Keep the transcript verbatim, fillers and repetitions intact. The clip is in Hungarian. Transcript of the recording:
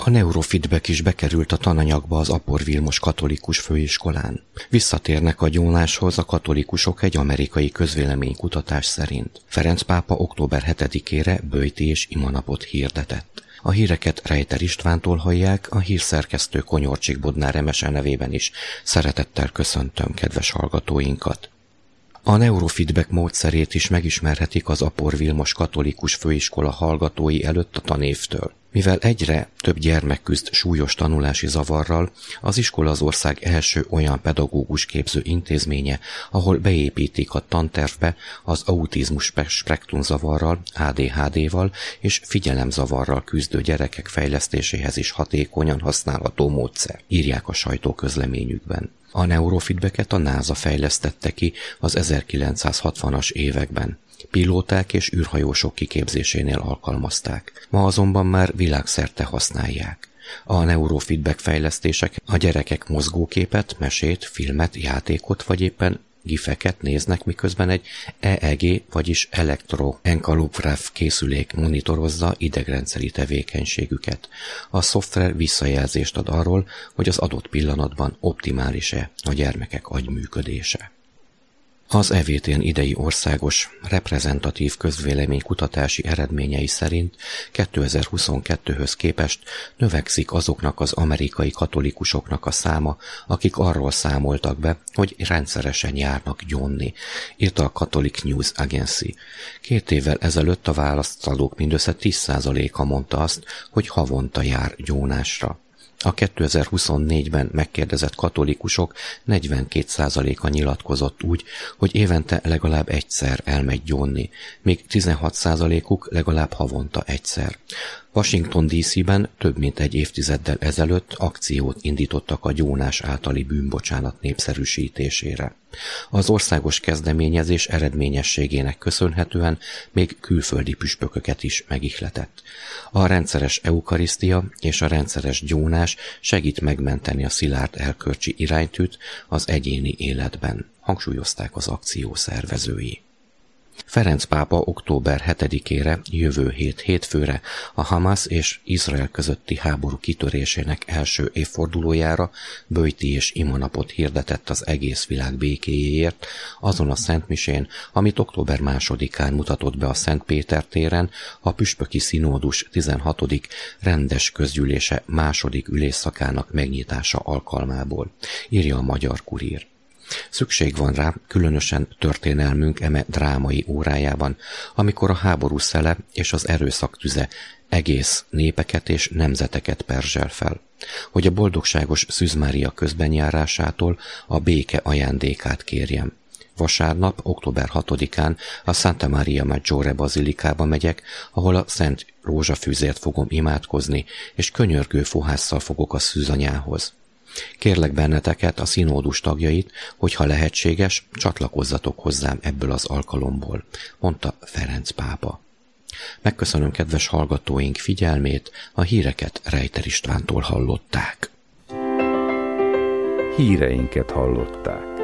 A neurofeedback is bekerült a tananyagba az Apor Vilmos Katolikus Főiskolán. Visszatérnek a gyónáshoz a katolikusok egy amerikai közvéleménykutatás szerint. Ferenc pápa október hetedikére böjti és imanapot hirdetett. A híreket Rejter Istvántól hallják, a hírszerkesztő Konyorcsik Bodnár Emese nevében is szeretettel köszöntöm kedves hallgatóinkat. A neurofeedback módszerét is megismerhetik az Apor Vilmos Katolikus Főiskola hallgatói előtt a tanévtől. Mivel egyre több gyermek küzd súlyos tanulási zavarral, az iskola az ország első olyan pedagógus képző intézménye, ahol beépítik a tantervbe az autizmus spektrum zavarral, á dé há dé-val és figyelemzavarral küzdő gyerekek fejlesztéséhez is hatékonyan használható módszer, írják a sajtóközleményükben. A neurofeedbacket a NASA fejlesztette ki az ezerkilencszázhatvanas években. Pilóták és űrhajósok kiképzésénél alkalmazták. Ma azonban már világszerte használják. A neurofeedback fejlesztések a gyerekek mozgóképet, mesét, filmet, játékot vagy éppen gifeket néznek, miközben egy é é gé, vagyis elektroencephalograf készülék monitorozza idegrendszeri tevékenységüket. A szoftver visszajelzést ad arról, hogy az adott pillanatban optimális-e a gyermekek agyműködése. Az é vé té-n idei országos reprezentatív közvéleménykutatási eredményei szerint kétezer-huszonkettőhöz képest növekszik azoknak az amerikai katolikusoknak a száma, akik arról számoltak be, hogy rendszeresen járnak gyónni, írta a Catholic News Agency. Két évvel ezelőtt a választadók mindössze tíz százaléka mondta azt, hogy havonta jár gyónásra. A kétezer-huszonnégyben megkérdezett katolikusok negyvenkét százaléka nyilatkozott úgy, hogy évente legalább egyszer elmegy gyónni, míg tizenhat százalékuk legalább havonta egyszer. Washington dé cé-ben több mint egy évtizeddel ezelőtt akciót indítottak a gyónás általi bűnbocsánat népszerűsítésére. Az országos kezdeményezés eredményességének köszönhetően még külföldi püspököket is megihletett. A rendszeres eukarisztia és a rendszeres gyónás segít megmenteni a szilárd erkölcsi iránytűt az egyéni életben, hangsúlyozták az akció szervezői. Ferenc pápa október hetedikére, jövő hét hétfőre a Hamas és Izrael közötti háború kitörésének első évfordulójára böjti és imanapot hirdetett az egész világ békéjéért azon a szentmisén, amit október másodikán mutatott be a Szent Péter téren a püspöki színódus tizenhatodik rendes közgyűlése második ülésszakának megnyitása alkalmából, írja a Magyar Kurír. Szükség van rá, különösen történelmünk eme drámai órájában, amikor a háború szele és az erőszak tüze egész népeket és nemzeteket perzsel fel, hogy a boldogságos Szűz Mária közbenjárásától a béke ajándékát kérjem. Vasárnap, október hatodikán a Santa Maria Maggiore bazilikába megyek, ahol a Szent Rózsafűzért fogom imádkozni, és könyörgő fohásszal fogok a szűzanyához. Kérlek benneteket, a színódus tagjait, hogy ha lehetséges, csatlakozzatok hozzám ebből az alkalomból, mondta Ferenc pápa. Megköszönöm kedves hallgatóink figyelmét, a híreket Rejter Istvántól hallották. Híreinket hallották.